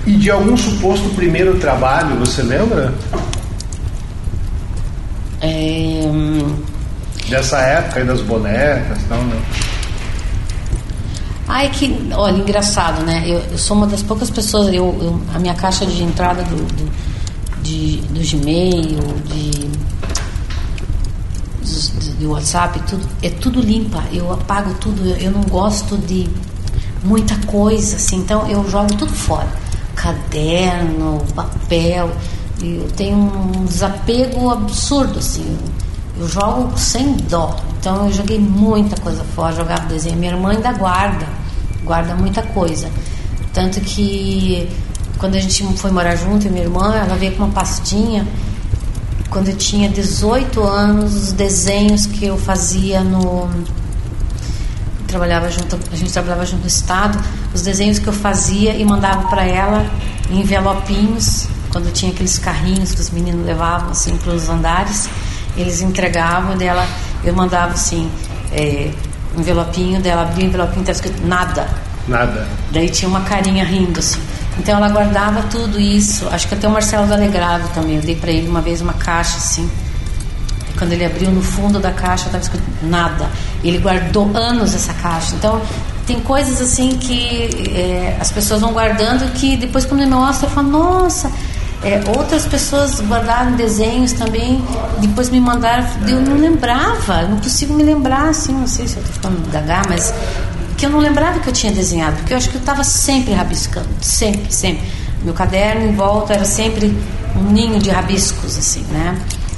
E de algum suposto primeiro trabalho, você lembra? Dessa época aí das bonecas e tal, né? Ai, que... Olha, engraçado, né? Eu sou uma das poucas pessoas... a minha caixa de entrada do Gmail, do WhatsApp, tudo, é tudo limpa. Eu apago tudo. Eu não gosto de muita coisa, assim. Então, eu jogo tudo fora. Caderno, papel. Eu tenho um desapego absurdo, assim. Eu jogo sem dó. Então eu joguei muita coisa fora, jogava desenho. Minha irmã ainda guarda muita coisa. Tanto que quando a gente foi morar junto, e minha irmã, ela veio com uma pastinha. Quando eu tinha 18 anos, os desenhos que eu fazia a gente trabalhava junto no estado, os desenhos que eu fazia e mandava para ela em envelopinhos, quando tinha aqueles carrinhos que os meninos levavam assim para os andares. Eles entregavam dela, eu mandava assim, envelopinho dela, abria o envelopinho, estava escrito nada. Daí tinha uma carinha rindo assim. Então ela guardava tudo isso. Acho que até o Marcelo do Alegrado também. Eu dei para ele uma vez uma caixa assim. E quando ele abriu, no fundo da caixa estava escrito nada. Ele guardou anos essa caixa. Então tem coisas assim que as pessoas vão guardando, que depois quando me mostra eu falo, nossa. Outras pessoas guardaram desenhos também, depois me mandaram, eu não lembrava, não consigo me lembrar assim, não sei se eu estou ficando gaga, mas que eu não lembrava que eu tinha desenhado, porque eu acho que eu estava sempre rabiscando, sempre. Meu caderno em volta era sempre um ninho de rabiscos, assim, né?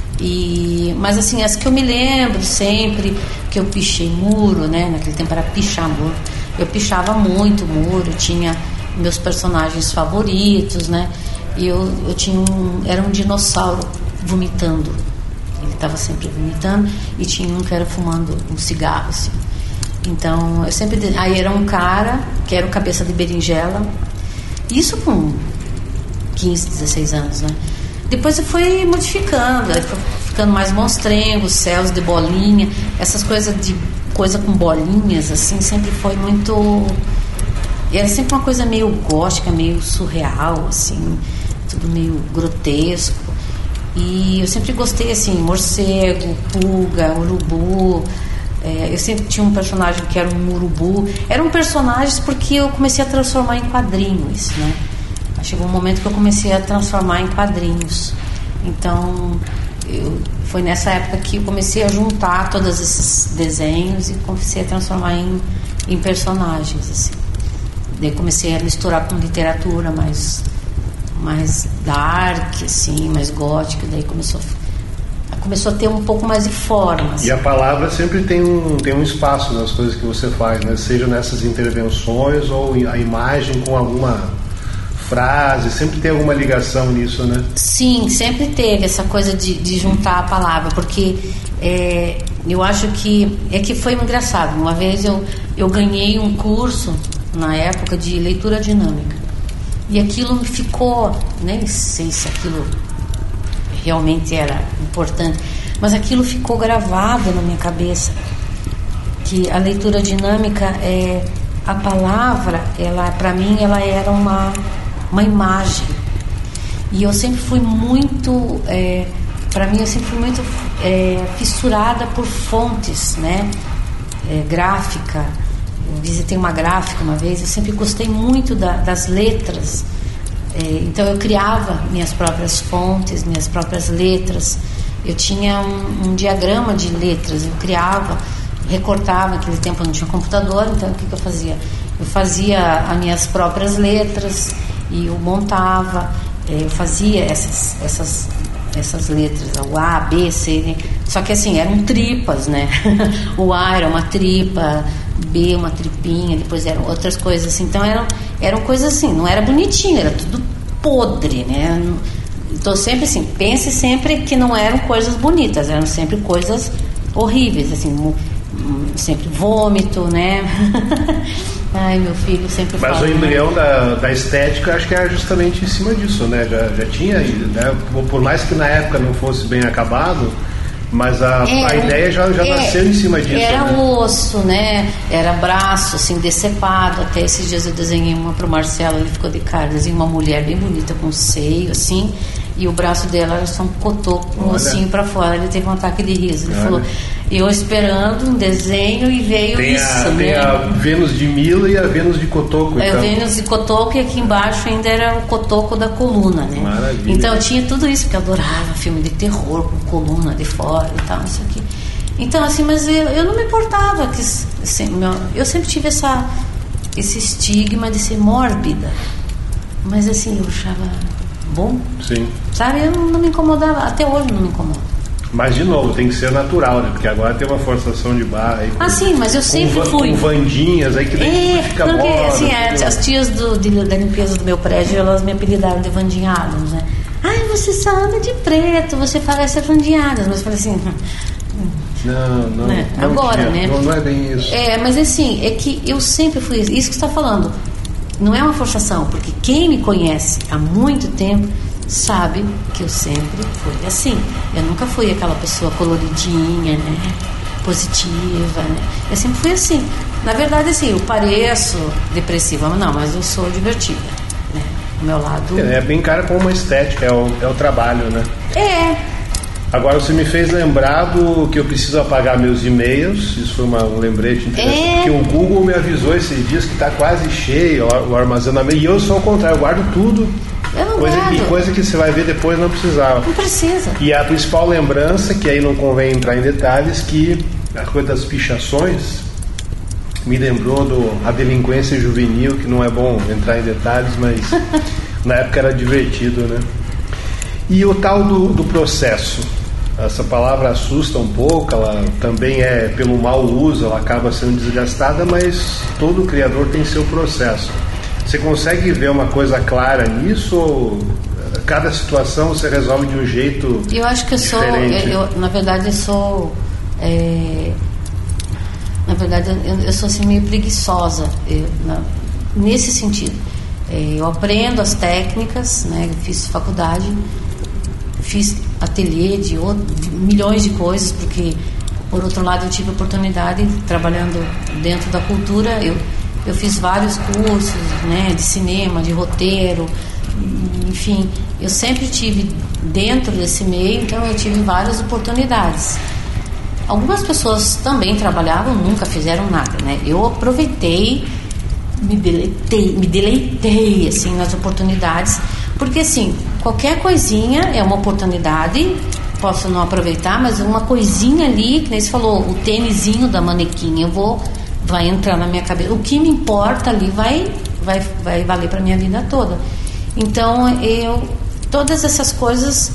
Mas assim, as que eu me lembro sempre, que eu pichei muro, né? Naquele tempo era pichar muro, eu pichava muito muro, tinha meus personagens favoritos, né? E eu tinha era um dinossauro vomitando. Ele estava sempre vomitando. E tinha um que era fumando um cigarro, assim. Então, eu sempre... Aí era um cara que era o cabeça de berinjela. Isso com 15, 16 anos, né? Depois eu fui modificando. Aí foi ficando mais monstrengo, céus de bolinha. Essas coisa com bolinhas, assim, sempre foi muito... Era sempre uma coisa meio gótica, meio surreal, assim, tudo meio grotesco. E eu sempre gostei, assim, morcego, pulga, urubu. Eu sempre tinha um personagem que era um urubu. Eram personagens porque eu comecei a transformar em quadrinhos, né? Chegou um momento que eu comecei a transformar em quadrinhos. Então, foi nessa época que eu comecei a juntar todos esses desenhos e comecei a transformar em personagens, assim. Daí comecei a misturar com literatura mais dark, assim, mais gótica. Daí começou a ter um pouco mais de forma, assim. E a palavra sempre tem um espaço nas coisas que você faz, né? Seja nessas intervenções ou a imagem com alguma frase, sempre tem alguma ligação nisso, né? Sim, sempre teve essa coisa de juntar a palavra, porque eu acho que foi engraçado. Uma vez eu ganhei um curso na época de leitura dinâmica, e aquilo me ficou, nem sei se aquilo realmente era importante, mas aquilo ficou gravado na minha cabeça, que a leitura dinâmica a palavra, ela, para mim, ela era uma imagem, e eu sempre fui muito para mim eu sempre fui muito fissurada por fontes, né? Gráfica. Eu visitei uma gráfica uma vez, eu sempre gostei muito das letras. Então eu criava minhas próprias fontes, minhas próprias letras. Eu tinha um diagrama de letras, eu criava, recortava. Naquele tempo eu não tinha computador, então o que eu fazia? Eu fazia as minhas próprias letras e eu montava, eu fazia essas letras, o A, B, C, né? Só que assim, eram tripas, né? O A era uma tripa, B uma tripinha, depois eram outras coisas assim. Então eram coisas assim, não era bonitinho, era tudo podre, né? Então sempre assim, pense sempre que não eram coisas bonitas, eram sempre coisas horríveis, assim, sempre vômito, né? Ai, meu filho sempre fala. Mas o embrião da estética, acho que é justamente em cima disso, né? Já tinha, né? Por mais que na época não fosse bem acabado, Mas a ideia já nasceu em cima disso. Era, né? Osso, né? Era braço, assim, decepado. Até esses dias eu desenhei uma pro Marcelo, ele ficou de cara. Desenhei uma mulher bem bonita, com seio, assim, e o braço dela era só um cotoco, com um ossinho pra fora. Ele teve um ataque de riso. Ele falou, eu esperando um desenho e veio tem isso, né? Tem a Vênus de Mila e a Vênus de Cotoco. Então. A Vênus de Cotoco, e aqui embaixo ainda era o cotoco da coluna, né? Maravilha. Então eu tinha tudo isso, porque eu adorava filme de terror, com coluna de fora e tal, isso aqui. Então, assim, mas eu não me importava, que assim, eu sempre tive esse estigma de ser mórbida, mas assim, eu achava bom. Sim. Sabe, eu não me incomodava, até hoje não me incomoda. Mas, de novo, tem que ser natural, né? Porque agora tem uma forçação de barra aí. Sim, mas eu sempre fui. Com vandinhas aí que daí fica porque moda, assim, as tias da limpeza do meu prédio, elas me apelidaram de Vandinha Adams, né? Ai, você só anda de preto, você parece a Vandinha Adams. Mas eu falei assim... Não, né? Agora, né? Não é bem isso. Mas assim, é que eu sempre fui... Isso que você está falando, não é uma forçação, porque quem me conhece há muito tempo sabe que eu sempre fui assim. Eu nunca fui aquela pessoa coloridinha, né? Positiva, né? Eu sempre fui assim. Na verdade, assim, eu pareço depressiva, mas eu sou divertida, né? O meu lado... É bem cara com uma estética, é o trabalho, né? Agora você me fez lembrar que eu preciso apagar meus e-mails. Isso foi um lembrete interessante, porque o Google me avisou esses dias que está quase cheio o armazenamento, e eu sou ao contrário, eu guardo tudo. Eu não guardo. Coisa que você vai ver depois não precisava. Não precisa. E a principal lembrança, que aí não convém entrar em detalhes, que a coisa das pichações me lembrou a delinquência juvenil, que não é bom entrar em detalhes, mas na época era divertido, né? E o tal do processo, essa palavra assusta um pouco, ela também pelo mau uso, ela acaba sendo desgastada, mas todo criador tem seu processo. Você consegue ver uma coisa clara nisso, ou cada situação você resolve de um jeito diferente? Eu acho que na verdade eu sou assim meio preguiçosa, nesse sentido. Eu aprendo as técnicas, né? Eu fiz faculdade, fiz ateliê de milhões de coisas, porque por outro lado eu tive oportunidade trabalhando dentro da cultura. Eu fiz vários cursos, né, de cinema, de roteiro, enfim, eu sempre tive dentro desse meio, então eu tive várias oportunidades. Algumas pessoas também trabalhavam, nunca fizeram nada, né? Eu aproveitei, me deleitei assim, nas oportunidades, porque assim, qualquer coisinha é uma oportunidade, posso não aproveitar, mas uma coisinha ali, que nem você falou, o tênisinho da manequim, vai entrar na minha cabeça. O que me importa ali vai valer para minha vida toda. Então, todas essas coisas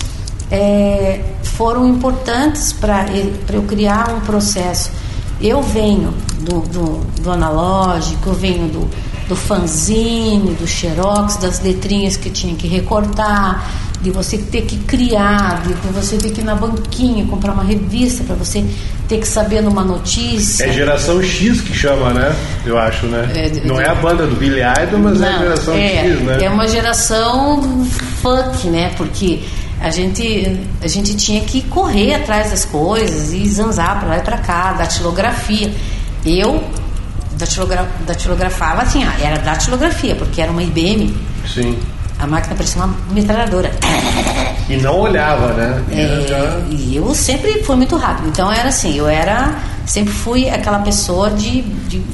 foram importantes para eu criar um processo. Eu venho do analógico, eu venho do fanzine, do xerox, das letrinhas que tinha que recortar, de você ter que criar, de você ter que ir na banquinha comprar uma revista para você ter que saber numa notícia. É geração X que chama, né? Eu acho, né? Não é a banda do Billy Idol, mas é a geração X, né? É uma geração funk, né? Porque a gente tinha que correr atrás das coisas e zanzar para lá e para cá, datilografia. Eu datilografava assim, era datilografia, porque era uma IBM. Sim. A máquina parecia uma metralhadora. E não olhava, né? E eu sempre fui muito rápido. Então era assim, sempre fui aquela pessoa de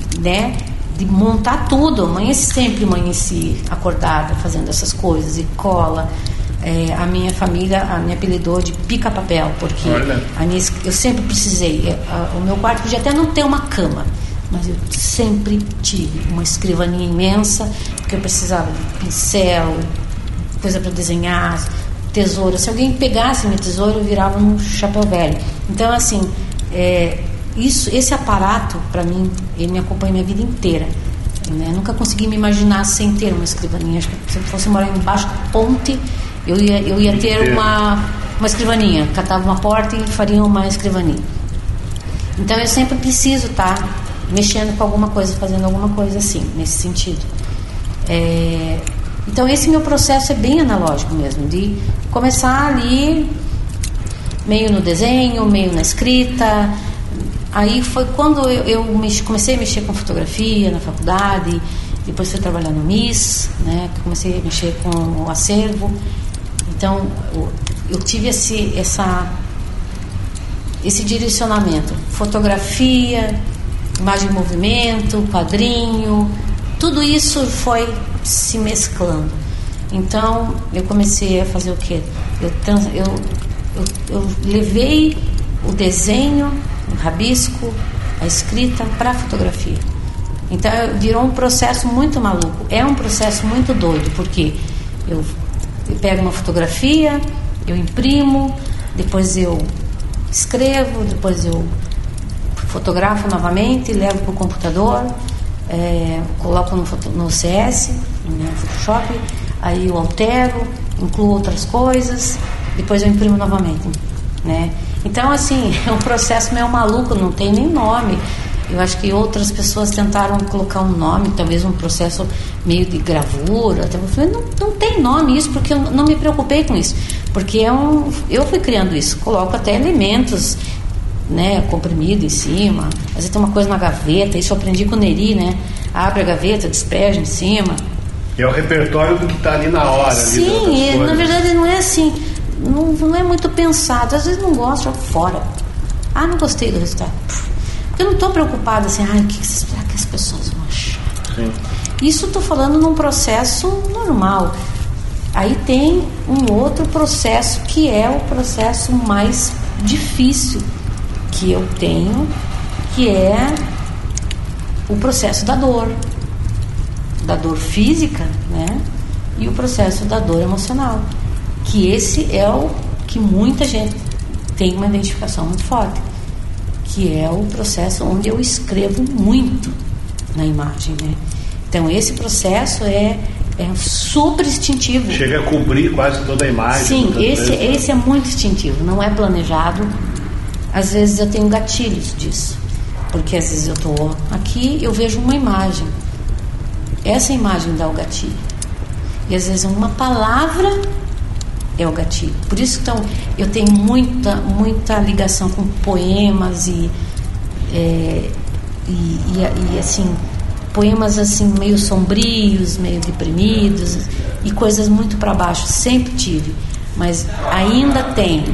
montar tudo. Sempre amanheci acordada fazendo essas coisas, e cola. A minha família me apelidou de pica-papel, porque eu sempre precisei. O meu quarto podia até não ter uma cama, mas eu sempre tive uma escrivaninha imensa, porque eu precisava de pincel, coisa para desenhar, tesoura. Se alguém pegasse minha tesoura, eu virava um chapéu velho. Então, assim, esse aparato, para mim, ele me acompanha minha vida inteira. Né? Eu nunca consegui me imaginar sem ter uma escrivaninha. Acho que se eu fosse morar embaixo da ponte, eu ia ter uma escrivaninha. Catava uma porta e faria uma escrivaninha. Então, eu sempre preciso estar mexendo com alguma coisa, fazendo alguma coisa assim, nesse sentido. Então esse meu processo é bem analógico mesmo, de começar ali meio no desenho, meio na escrita. Aí foi quando eu comecei a mexer com fotografia na faculdade, depois fui trabalhar no MIS, né? Comecei a mexer com o acervo. Então eu tive esse direcionamento: fotografia, imagem em movimento, quadrinho, tudo isso foi se mesclando. Então eu comecei a fazer o quê? Eu levei o desenho, o rabisco, a escrita para a fotografia. Então virou um processo muito maluco. É um processo muito doido, porque eu pego uma fotografia, eu imprimo, depois eu escrevo, depois eu fotografo novamente, levo para o computador, coloco no CS, no Photoshop, aí eu altero, incluo outras coisas, depois eu imprimo novamente, né? Então, assim, é um processo meio maluco, não tem nem nome. Eu acho que outras pessoas tentaram colocar um nome, talvez um processo meio de gravura. Eu falei, não tem nome isso, porque eu não me preocupei com isso. Porque eu fui criando isso. Coloco até elementos, né, comprimido em cima. Às vezes tem uma coisa na gaveta, isso eu aprendi com o Neri, né? Abre a gaveta, despeja em cima. É o repertório do que está ali na hora. Sim, na verdade não é assim. Não é muito pensado. Às vezes não gosto, jogo fora. Não gostei do resultado. Porque eu não estou preocupada assim, o que será que as pessoas vão achar? Sim. Isso estou falando num processo normal. Aí tem um outro processo que é o processo mais difícil que eu tenho, que é o processo da dor física, né? E o processo da dor emocional, que esse é o que muita gente tem uma identificação muito forte, que é o processo onde eu escrevo muito na imagem, né? Então esse processo é super instintivo. Chega a cobrir quase toda a imagem. Sim, esse é muito instintivo, não é planejado. Às vezes eu tenho gatilhos disso, porque às vezes eu estou aqui, eu vejo uma imagem, essa imagem dá o gatilho, e às vezes uma palavra é o gatilho. Por isso, então, eu tenho muita ligação com poemas e assim, poemas assim meio sombrios, meio deprimidos e coisas muito para baixo. Sempre tive, mas ainda tenho.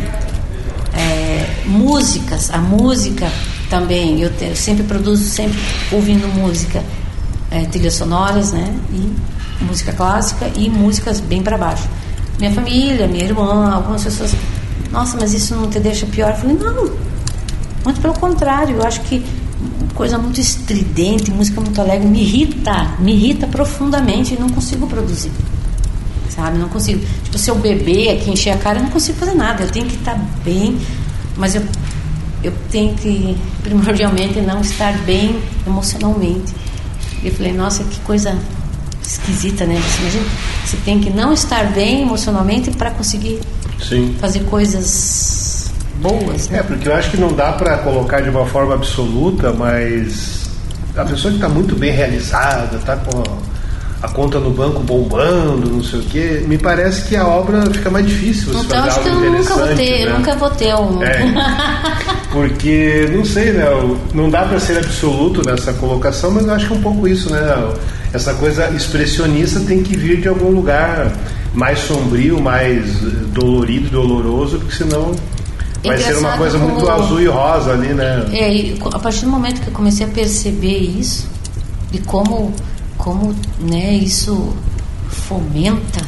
Músicas, a música também, eu sempre produzo, sempre ouvindo música, trilhas sonoras, né? E música clássica e músicas bem para baixo. Minha família, minha irmã, algumas pessoas, nossa, mas isso não te deixa pior? Eu falei, não, muito pelo contrário, eu acho que coisa muito estridente, música muito alegre me irrita profundamente e não consigo produzir, sabe? Não consigo, tipo, se eu beber aqui, encher a cara, eu não consigo fazer nada, eu tenho que estar bem, mas eu tenho que primordialmente não estar bem emocionalmente. Eu falei, nossa, que coisa esquisita, né? Você imagina, você tem que não estar bem emocionalmente para conseguir fazer coisas boas, né? Porque eu acho que não dá para colocar de uma forma absoluta, mas a pessoa que está muito bem realizada, está com a conta no banco bombando, não sei o quê, me parece que a obra fica mais difícil você então, fazer acho algo que interessante. Eu nunca vou ter um... Porque, não sei, né? Não dá para ser absoluto nessa colocação, mas eu acho que é um pouco isso, né? Essa coisa expressionista tem que vir de algum lugar mais sombrio, mais dolorido, doloroso, porque senão vai ser uma coisa muito azul e rosa ali, né? E a partir do momento que eu comecei a perceber isso, de como né, isso fomenta,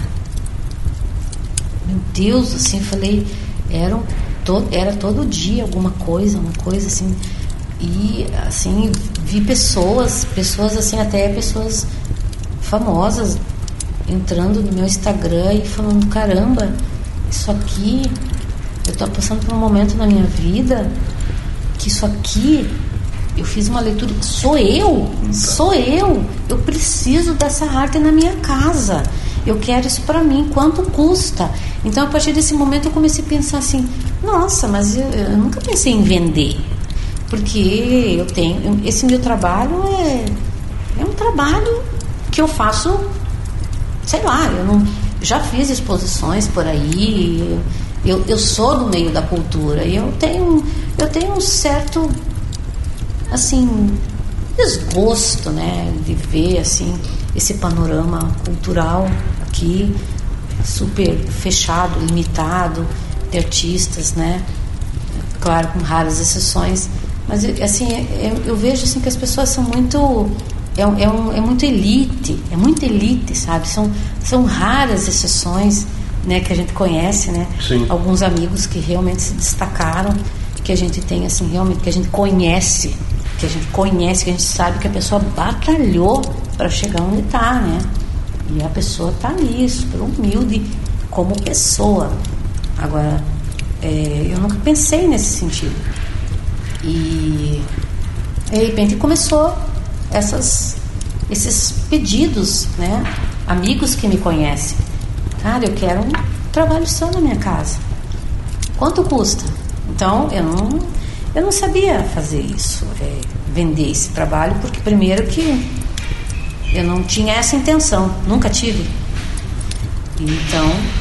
meu Deus, assim, falei, era todo dia alguma coisa, uma coisa assim, e assim, vi pessoas assim, até pessoas famosas entrando no meu Instagram e falando, caramba, isso aqui, eu tô passando por um momento na minha vida que isso aqui, eu fiz uma leitura, sou eu, eu preciso dessa arte na minha casa, eu quero isso para mim, quanto custa? Então, a partir desse momento eu comecei a pensar assim, nossa, mas eu nunca pensei em vender, porque esse meu trabalho é um trabalho que eu faço, sei lá, já fiz exposições por aí, Eu sou do meio da cultura e eu tenho um certo, assim, desgosto, né, de ver, assim, esse panorama cultural aqui super fechado, limitado, de artistas, né, claro, com raras exceções, mas assim, eu vejo assim que as pessoas são muito muito elite, sabe, são raras exceções, né, que a gente conhece, né, Sim. Alguns amigos que realmente se destacaram, que a gente tem, assim, realmente, que a gente conhece, que a gente sabe que a pessoa batalhou para chegar onde está, né? E a pessoa está ali, super humilde como pessoa. Agora, eu nunca pensei nesse sentido. E de repente começou esses pedidos, né? Amigos que me conhecem. Cara, eu quero um trabalho só na minha casa. Quanto custa? Então, eu não sabia fazer isso, vender esse trabalho, porque primeiro que eu não tinha essa intenção, nunca tive. Então,